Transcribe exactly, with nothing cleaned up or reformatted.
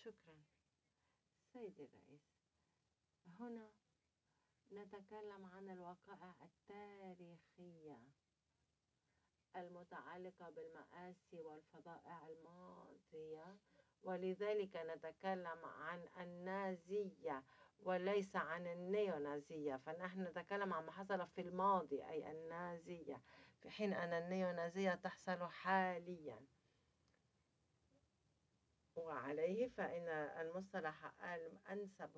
شكرا. سيدي الرئيس، هنا نتكلم عن الوقائع التاريخية المتعلقة بالمآسي والفظائع الماضية، ولذلك نتكلم عن النازية وليس عن النيونازية. فنحن نتكلم عن ما حصل في الماضي أي النازية، في حين أن النيونازية تحصل حاليا. وعليه فإن المصطلح الأنسب